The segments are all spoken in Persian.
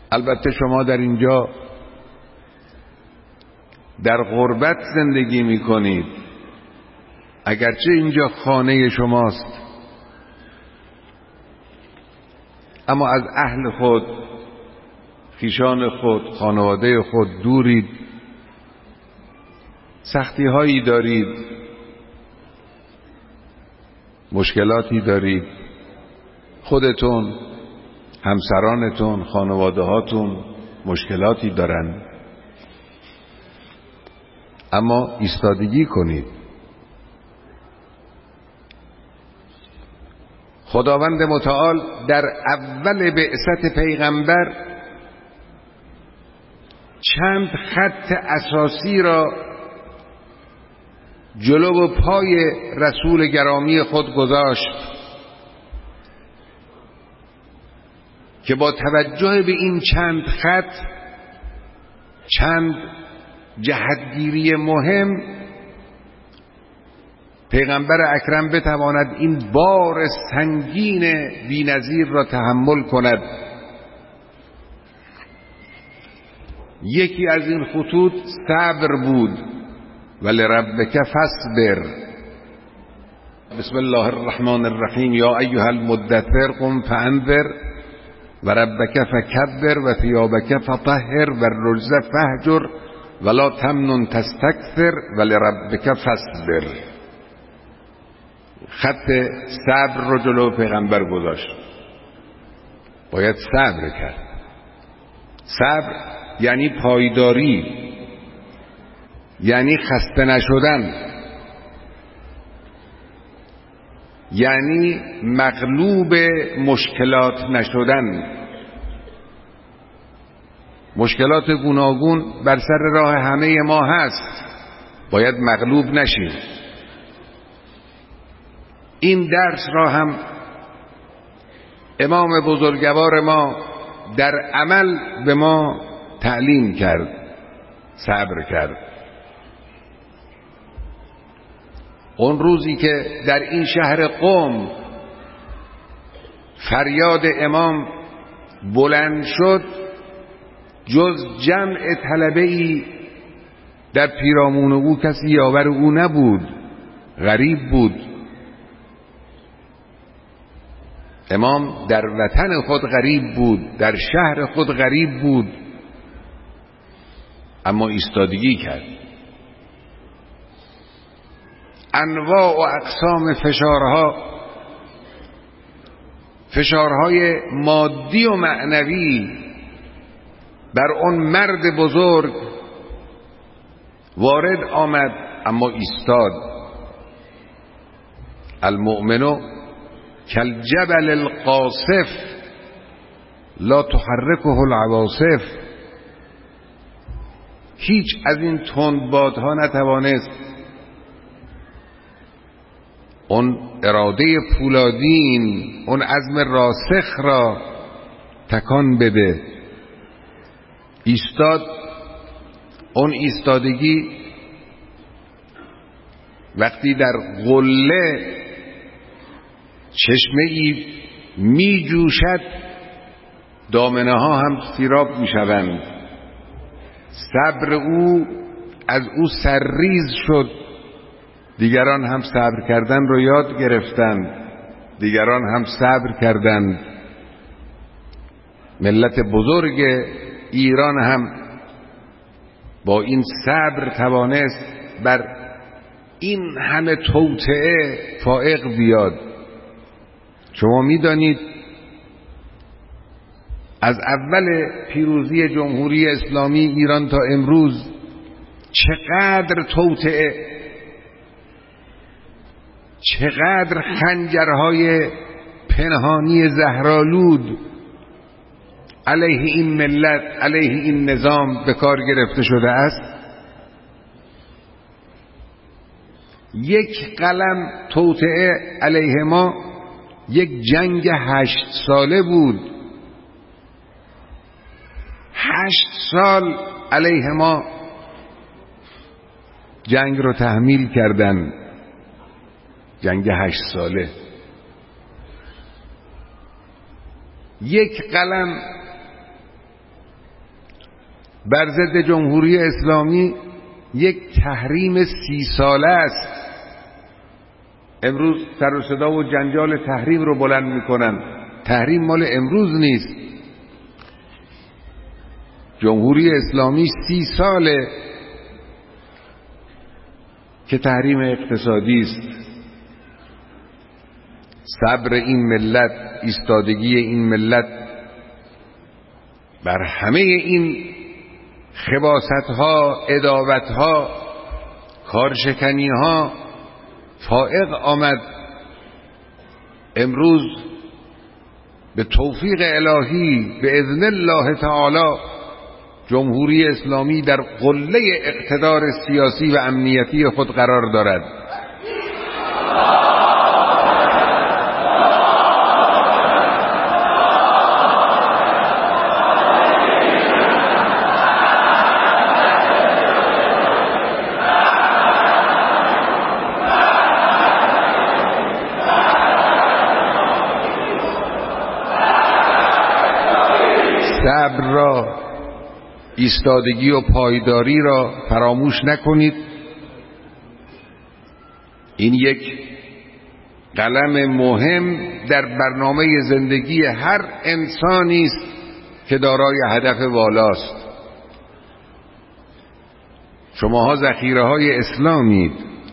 البته شما در اینجا در غربت زندگی می کنید، اگرچه اینجا خانه شماست، اما از اهل خود، خویشان خود، خانواده خود دورید، سختی هایی دارید، مشکلاتی دارید، خودتون، همسرانتون، خانواده هاتون مشکلاتی دارند، اما ایستادگی کنید. خداوند متعال در اول بعثت پیغمبر چند خط اساسی را جلو پای رسول گرامی خود گذاشت که با توجه به این چند خط، چند جهتگیری مهم، پیغمبر اکرم بتواند این بار سنگین بی‌نظیر را تحمل کند. یکی از این خطوط صبر بود. ولربک فاصبر. بسم الله الرحمن الرحیم. یا ایها المدثر قم فانذر وربک فکبر وثیابک فطهر والرجز فاهجر ولا تمنن تستکثر ولربک فاصبر. خط صبر رو جلو پیغمبر گذاشت. باید صبر کرد. صبر یعنی پایداری، یعنی خسته نشدن، یعنی مغلوب مشکلات نشدن. مشکلات گوناگون بر سر راه همه ما هست، باید مغلوب نشیم. این درس را هم امام بزرگوار ما در عمل به ما تعلیم کرد، صبر کرد. اون روزی که در این شهر قم فریاد امام بلند شد، جز جمع طلبه‌ای در پیرامون او کسی یاور او نبود، غریب بود. امام در وطن خود غریب بود، در شهر خود غریب بود، اما ایستادگی کرد. انواع و اقسام فشارهای مادی و معنوی بر اون مرد بزرگ وارد آمد، اما ایستاد. المؤمن کالجبل القاصف لا تحرکه العواصف. هیچ از این تندبادها نتوانست اون اراده پولادین، اون عزم راسخ را تکان بده. ایستاد. اون ایستادگی وقتی در قله چشمه‌ای می جوشد، دامنه ها هم سیراب می شوند. صبر او از او سرریز شد. دیگران هم صبر کردن رو یاد گرفتند، دیگران هم صبر کردند. ملت بزرگ ایران هم با این صبر توانست بر این همه توطئه فائق بیاد. شما میدانید از اول پیروزی جمهوری اسلامی ایران تا امروز چقدر توطئه، چقدر خنجرهای پنهانی زهرآلود علیه این ملت، علیه این نظام به کار گرفته شده است. یک قلم توطئه علیه ما یک جنگ 8 ساله بود. 8 سال علیه ما جنگ رو تحمیل کردن، جنگ 8 ساله. یک قلم بر ضد جمهوری اسلامی یک تحریم 30 ساله است. امروز سر و صدا و جنجال تحریم رو بلند میکنن. تحریم مال امروز نیست. جمهوری اسلامی 30 ساله که تحریم اقتصادی است. صبر این ملت، ایستادگی این ملت بر همه این خباثت‌ها، عداوت‌ها، کارشکنی‌ها فائق آمد. امروز به توفیق الهی به اذن الله تعالی جمهوری اسلامی در قله اقتدار سیاسی و امنیتی خود قرار دارد. صبر را، ایستادگی و پایداری را فراموش نکنید. این یک قلم مهم در برنامه زندگی هر انسانی است که دارای هدف والاست. شماها ذخیره‌های اسلامید.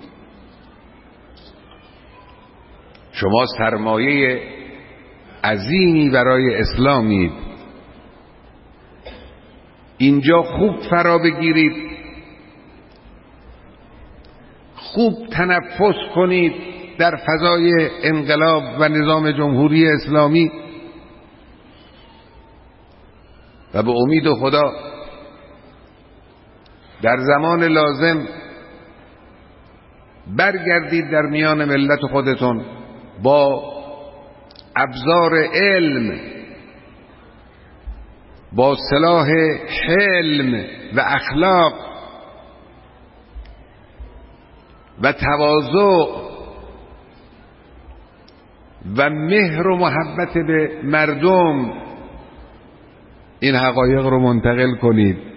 شما سرمایه عظیمی برای اسلامید. اینجا خوب فرا بگیرید، خوب تنفس کنید در فضای انقلاب و نظام جمهوری اسلامی و به امید خدا در زمان لازم برگردید در میان ملت خودتون با ابزار علم، با سلاح حلم و اخلاق و تواضع و مهر و محبت به مردم این حقایق رو منتقل کنید.